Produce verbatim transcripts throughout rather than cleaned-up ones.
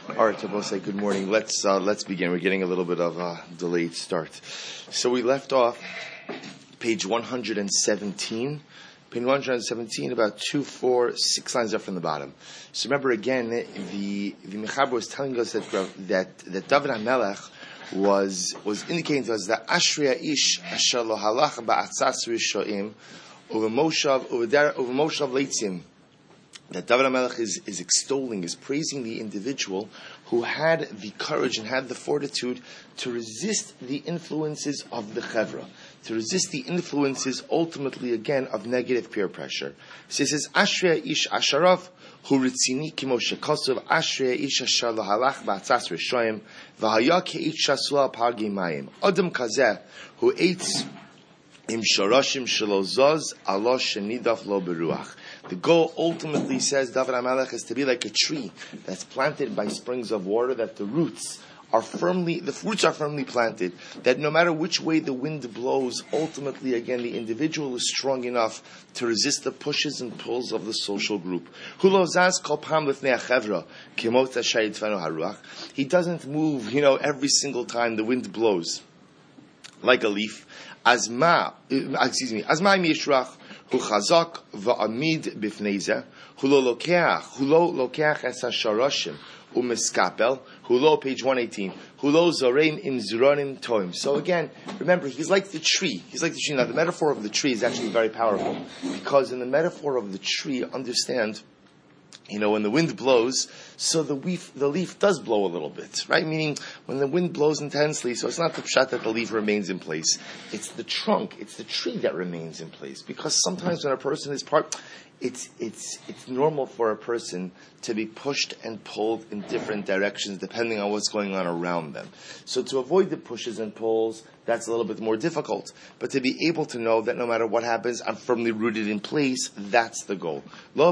All right, so we'll say good morning. Let's uh, let's begin. We're getting a little bit of a delayed start. So we left off page one hundred seventeen. Page one hundred seventeen, about two, four, six lines up from the bottom. So remember again, the the Mechaber was telling us that that that David HaMelech was was indicating to us that Ashriya Ish Asher Lo Halach Ba'atzas Rishoim Uvemoshav Uvemoshav Leitzim. That David HaMelech is, is extolling, is praising the individual who had the courage and had the fortitude to resist the influences of the chevra, to resist the influences, ultimately, again, of negative peer pressure. So he says, Ashriya ish asharav, hu ritzini kimo shekosov, Ashriya ish ashar lahalach ba'atzas rishoyim, v'haya ke'it shasua pargi mayim. Adam kazeh, who eats im shoroshim shelo zoz, alo shenidaf lo beruach. The goal ultimately, says David HaMelech, is to be like a tree that's planted by springs of water, that the roots are firmly, the roots are firmly planted, that no matter which way the wind blows, ultimately, again, the individual is strong enough to resist the pushes and pulls of the social group. He doesn't move, you know, every single time the wind blows, like a leaf. Asma, excuse me, Asma Yishrach, Hu chazak va'amid bifneize, hu lo lokeach, hu lo lokeach es hashoroshim, u meskapel, hu lo, page one eighteen, hu lo zoreim im zronim toim. So again, remember, he's like the tree. He's like the tree. Now, the metaphor of the tree is actually very powerful, because in the metaphor of the tree, understand, you know, when the wind blows, so the leaf, the leaf does blow a little bit, right? Meaning, when the wind blows intensely, so it's not the pshat that the leaf remains in place. It's the trunk, it's the tree that remains in place. Because sometimes when a person is part, it's it's it's normal for a person to be pushed and pulled in different directions depending on what's going on around them. So to avoid the pushes and pulls, that's a little bit more difficult. But to be able to know that no matter what happens, I'm firmly rooted in place, that's the goal.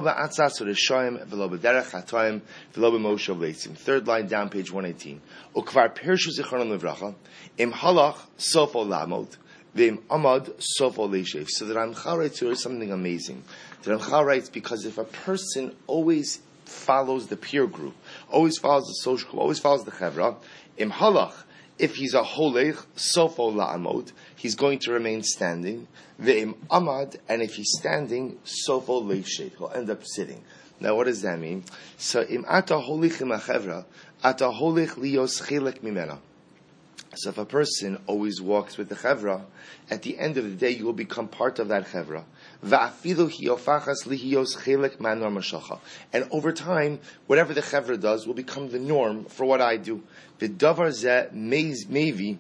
Third line down, page one eighteen. Ukvar Pirshu Zichronon Livracha, Im Halach Sofo Lamod, Vim Amad Sofo Leishev. So the Ramchal writes here something amazing. The Ramchal writes, because if a person always follows the peer group, always follows the social group, always follows the chevra, Im Halach, if he's a holech, sofo la'amod, he's going to remain standing. Ve'im amad, and if he's standing, sofo leishet, he'll end up sitting. Now, what does that mean? So, im ata holich im achevra, ata holich lios chilek mimena. So, if a person always walks with the chevra, at the end of the day, you will become part of that chevra. Va'afilu hiofachas lihios chilek manor mashacha. And over time, whatever the chevra does will become the norm for what I do. V'davar zeh mevi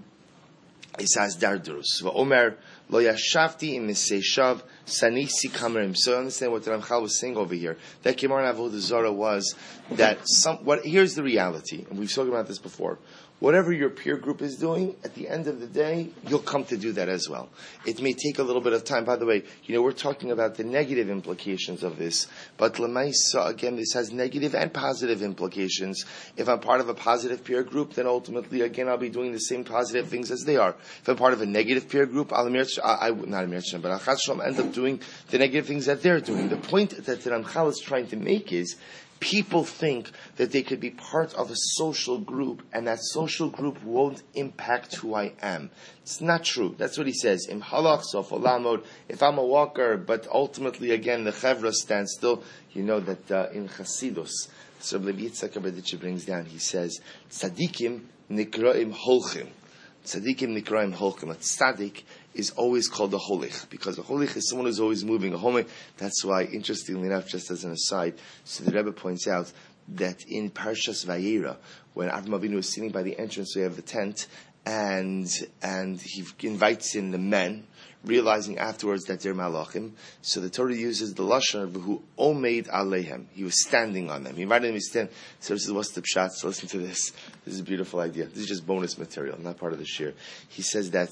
isas dardurus. V'omer lo yashavti im miseshav sanisi kamerim. So understand what the Ramchal was saying over here. That Gemara Avodah Zarah was that some. What here's the reality, and we've spoken about this before. Whatever your peer group is doing, at the end of the day, you'll come to do that as well. It may take a little bit of time. By the way, you know, we're talking about the negative implications of this, but Lemaisa, again, this has negative and positive implications. If I'm part of a positive peer group, then ultimately, again, I'll be doing the same positive things as they are. If I'm part of a negative peer group, I'll, I, I, not Amir Shem, but I'll end up doing the negative things that they're doing. The point that the Ramchal is trying to make is, people think that they could be part of a social group and that social group won't impact who I am. It's not true. That's what he says. Im halach sof olamod. If I'm a walker, but ultimately, again, the chevra stands still. You know that uh, in Chasidus, so Rabbi Yitzchak Abeditch brings down, he says, tzadikim nikraim holchim. Tzadikim nikraim holchim. A tzadik is always called a holich, because a holich is someone who's always moving. A holich, that's why, interestingly enough, just as an aside, so the Rebbe points out that in Parshas Vayera, when Avram Avinu is sitting by the entranceway of the tent, and and he invites in the men, realizing afterwards that they're malachim, so the Torah uses the lashon of who omeid aleihem. He was standing on them. He invited them to stand. So this is what's the pshat. So listen to this. This is a beautiful idea. This is just bonus material, not part of the shir. He says that.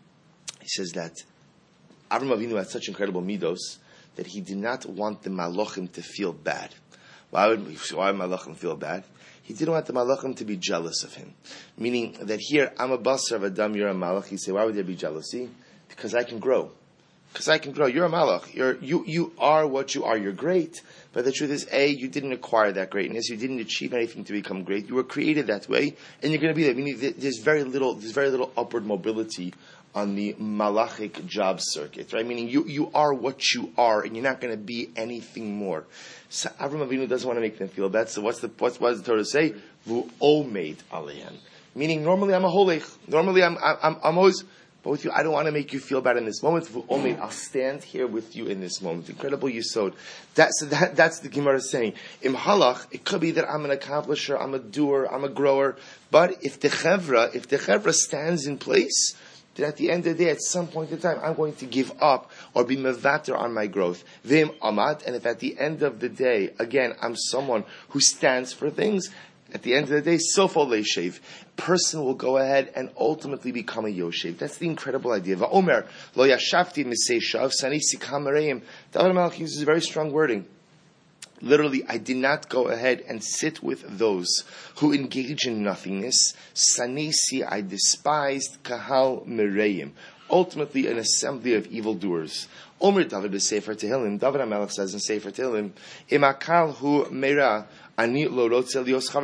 He says that Avram Avinu had such incredible midos that he did not want the malachim to feel bad. Why would why would malachim feel bad? He didn't want the malachim to be jealous of him. Meaning that here, I'm a basar of Adam, you're a malach. He said, why would there be jealousy? Because I can grow. because I can grow. You're a malach. You're, you, you are what you are. You're great. But the truth is, A, you didn't acquire that greatness. You didn't achieve anything to become great. You were created that way, and you're going to be there. Meaning, there's very little, there's very little upward mobility on the malachic job circuit, right? Meaning, you, you are what you are, and you're not going to be anything more. So Avraham Avinu doesn't want to make them feel bad. So what's the what's what does the Torah say? Vu omeid alehem. Meaning, normally I'm a holech. Normally I'm I'm I'm always. But with you, I don't want to make you feel bad in this moment. I'll stand here with you in this moment. Incredible yisod. That's that, that's the Gemara saying. Im halach, it could be that I'm an accomplisher, I'm a doer, I'm a grower. But if the chevra, if the chevra stands in place, then at the end of the day, at some point in time, I'm going to give up or be mevater on my growth. Vim amat, and if at the end of the day, again, I'm someone who stands for things, at the end of the day, sofo leishev, person will go ahead and ultimately become a yoshev. That's the incredible idea. Va'omer lo yashafti miseishav sanisi kamereim. David HaMelech uses very strong wording. Literally, I did not go ahead and sit with those who engage in nothingness. Sanisi, I despised kahal mereim. Ultimately, an assembly of evildoers. Omer David b'Sefer Tehillim. David HaMelech says in Sefer Tehillim, Imakal hu meira. If so,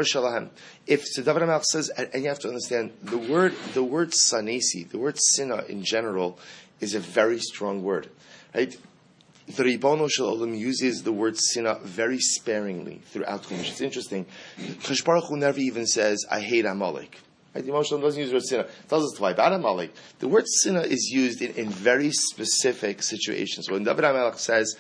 David HaMelech says, and you have to understand, the word, the word sanesi, the word sinna in general, is a very strong word, right? The Ribono Shel Olam uses the word sinna very sparingly throughout Chumash. It's interesting. Kadosh Baruch Hu never even says, I hate Amalek. Right? The Moshe doesn't use the word sinna. It tells us to wipe out Amalek. The word sinna is used in, in very specific situations. When David HaMelech says,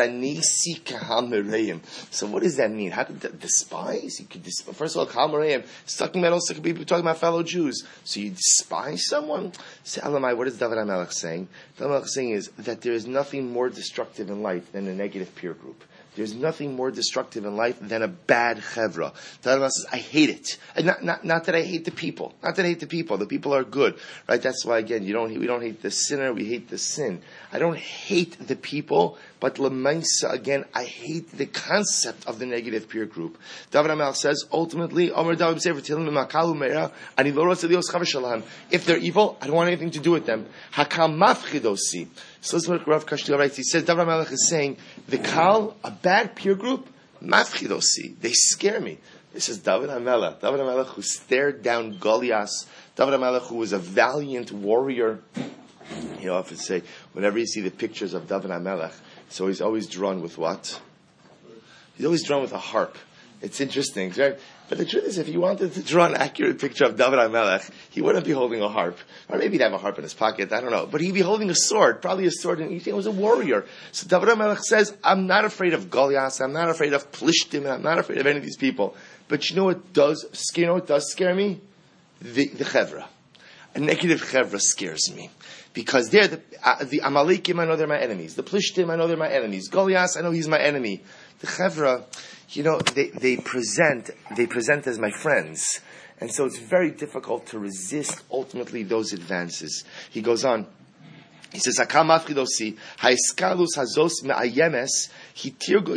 Sanisi kahal mereim. So what does that mean? How could that despise? You could despise. First of all, kahal mereim is talking about also could be talking about fellow Jews. So you despise someone? Say, Elamai, what is David HaMelech saying? David HaMelech saying is that there is nothing more destructive in life than a negative peer group. There's nothing more destructive in life than a bad chevra. David HaMelech says, I hate it. And not, not, not that I hate the people. Not that I hate the people. The people are good. Right? That's why, again, you don't, we don't hate the sinner, we hate the sin. I don't hate the people, but lemaisa, again, I hate the concept of the negative peer group. David HaMelech says, ultimately, Omer David Sefer Tehillim Makalu Meira, Ani lo rotze lios chaver shalom. If they're evil, I don't want anything to do with them. Hakal mafchidosi. So this is what Rav Kashtil writes. He says, David HaMelech is saying, the kal, a bad peer group, mafchidosi. They scare me. This is David HaMelech. David HaMelech who stared down Goliath. David HaMelech who was a valiant warrior. You often say, whenever you see the pictures of David HaMelech, so he's always drawn with what? He's always drawn with a harp. It's interesting, right? But the truth is, if you wanted to draw an accurate picture of David HaMelech, he wouldn't be holding a harp. Or maybe he'd have a harp in his pocket, I don't know. But he'd be holding a sword, probably a sword, and he was a warrior. So David HaMelech says, I'm not afraid of Goliath, I'm not afraid of Plishtim, I'm not afraid of any of these people. But you know what does, you know what does scare me? The, the Chevra. A negative Chevra scares me. Because they're the, uh, the Amalekim, I know they're my enemies. The Plishtim, I know they're my enemies. Goliath, I know he's my enemy. The Chevra, you know, they, they present, they present as my friends. And so it's very difficult to resist ultimately those advances. He goes on. He says, Hakam mafchidosi, haiskalus hazos me'ayemes, he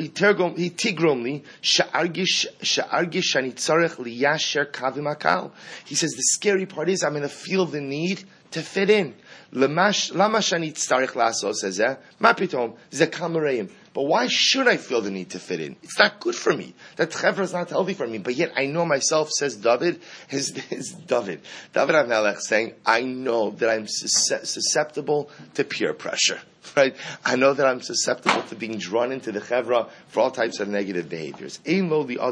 tigromli, sha'argish, sha'argish shani tzarech liyasher kavim akal. He says, the scary part is I'm going to feel the need to fit in. Lama shani tzarech lasos hazeh, ma pitom, ze kamereim. But why should I feel the need to fit in? It's not good for me. That chevra is not healthy for me. But yet I know myself, says David, is, is David. David HaMelech saying, I know that I'm susceptible to peer pressure. Right? I know that I'm susceptible to being drawn into the chevra for all types of negative behaviors. A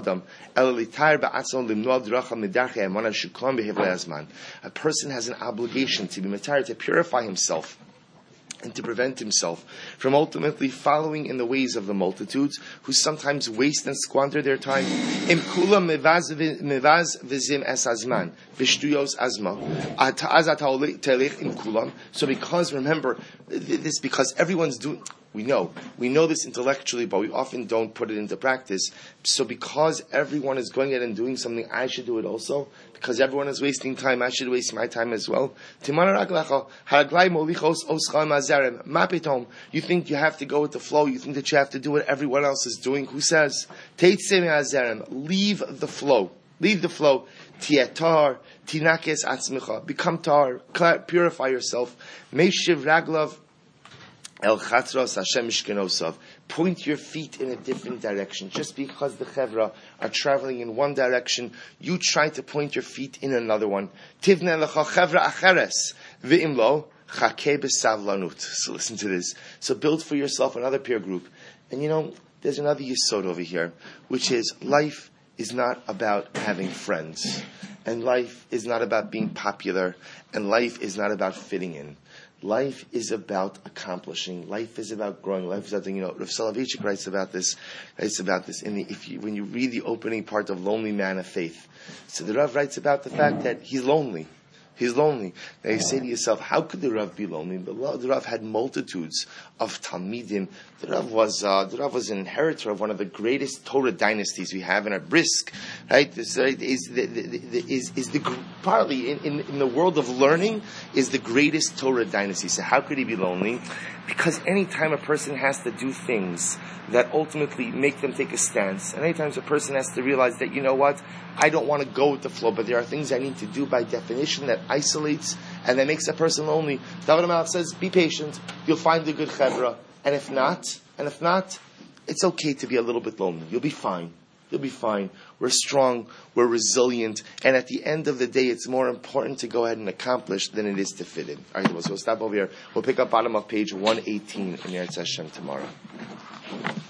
person has an obligation to be matar, to purify himself and to prevent himself from ultimately following in the ways of the multitudes who sometimes waste and squander their time. Im kula mevaz vizim es azman v'shtuyos azma azat telech im kulam. So because, remember, this because everyone's doing. We know. We know this intellectually, but we often don't put it into practice. So because everyone is going out and doing something, I should do it also. Because everyone is wasting time, I should waste my time as well. You think you have to go with the flow. You think that you have to do what everyone else is doing. Who says? Leave the flow. Leave the flow. Tietar, tinakes atzmicha. Become tar. Purify yourself. Meishiv raglav. El Chatros Hashem Mishkenosav. Point your feet in a different direction. Just because the Chevra are traveling in one direction, you try to point your feet in another one. Tivne lecha Chevra Acheres. V'im lo, Chakeh b'savlanut. So listen to this. So build for yourself another peer group. And you know, there's another yesod over here, which is life is not about having friends. And life is not about being popular. And life is not about fitting in. Life is about accomplishing. Life is about growing. Life is about, you know, Rav Soloveitchik writes about this, writes about this in the, if you, when you read the opening part of Lonely Man of Faith. So the Rav writes about the fact that he's lonely. He's lonely. Now you say to yourself, how could the Rav be lonely? The, the Rav had multitudes of Talmidim. The Rav was uh, the Rav was an inheritor of one of the greatest Torah dynasties we have in our Brisk. Right? This uh, is the, the, the, is is the partly in, in, in the world of learning is the greatest Torah dynasty. So how could he be lonely? Because anytime a person has to do things that ultimately make them take a stance, and anytime a person has to realize that, you know what, I don't want to go with the flow, but there are things I need to do by definition that isolates and that makes a person lonely. David HaMelech says, be patient, you'll find a good chevra, and if not, and if not, it's okay to be a little bit lonely. You'll be fine. You'll be fine. We're strong. We're resilient. And at the end of the day, it's more important to go ahead and accomplish than it is to fit in. All right, so we'll stop over here. We'll pick up bottom of page one eighteen in Eretz Hashem tomorrow.